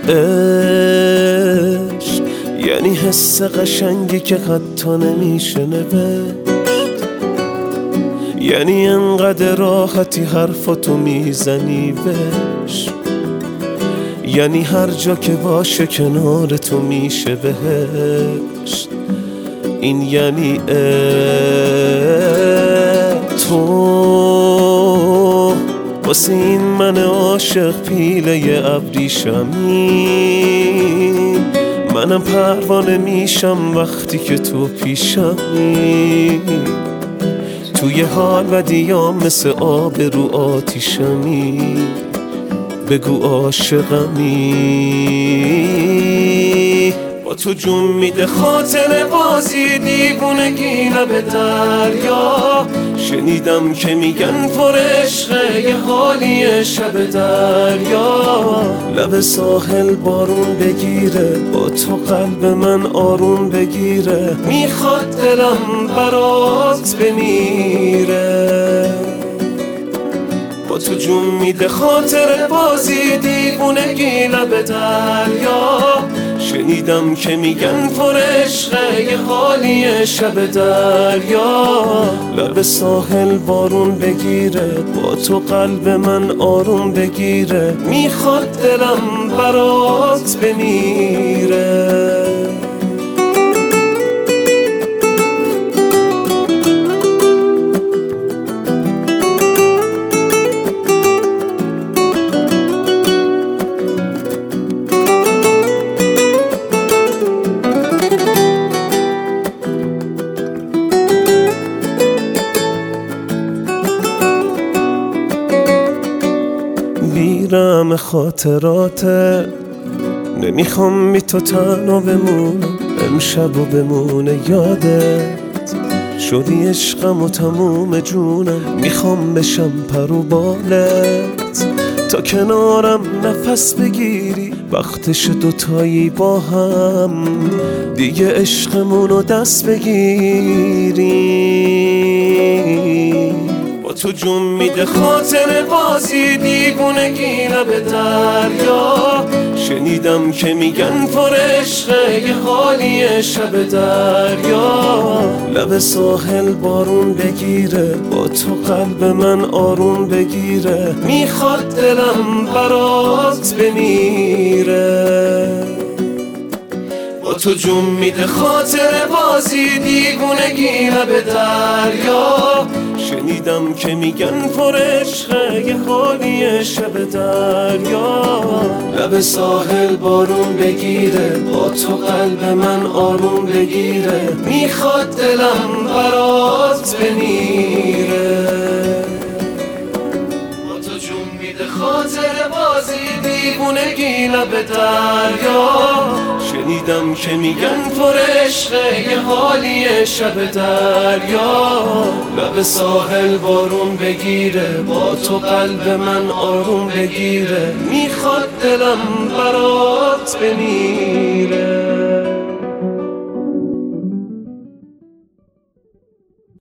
عشق یعنی حس قشنگی که حتی نمیشه نوشت، یعنی انقدر راحتی حرفاتو میزنی بهش، یعنی هر جا که باشه کنار تو میشه بهشت. این یعنی تو واسه این من عاشق پیله ابریشمی، منم پروانه میشم وقتی که تو پیشمی، توی حال و دیام مثل آب رو آتیشمی، بگو عاشقمی. با تو جون میده خاطر بازی دیوونگی لب دریا، شنیدم که میگن پر عشقه یه حالی شب دریا، لب ساحل بارون بگیره با تو قلب من آروم بگیره، میخواد دلم برات بمیره. با تو جون میده خاطر بازی دیوونگی لب دریا، شنیدم که میگن پر عشقه یه حالی شب دریا، لب ساحل بارون بگیره با تو قلب من آروم بگیره، میخواد دلم برات بمیره. بیرم خاطراته، نمیخوام بی تو تنها بمونم، امشب و بمونه یادت، شدی عشقم و تموم جونم، میخوام بشم پر و بالت، تا کنارم نفس بگیری، وقتش دوتایی با هم دیگه عشقمونو دست بگیری. با تو جون میده خاطر بازی دیوونگی لب دریا، شنیدم که میگن پر عشقه یه حالی شب دریا، لب ساحل بارون بگیره با تو قلب من آروم بگیره، میخواد دلم برات بمیره. با تو جون میده خاطر بازی دیوونگی لب دریا، شنیدم که میگن پر عشقه یه حالی شب دریا، لب ساحل بارون بگیره با تو قلب من آروم بگیره، میخواد دلم برات بمیره. با تو جون میده خاطر بازی دیوونگی لب دریا، شنیدم که میگن پر عشقه یه حالی شب دریا، لب ساحل بارون بگیره با تو قلب من آروم بگیره، میخواد دلم برات بمیره.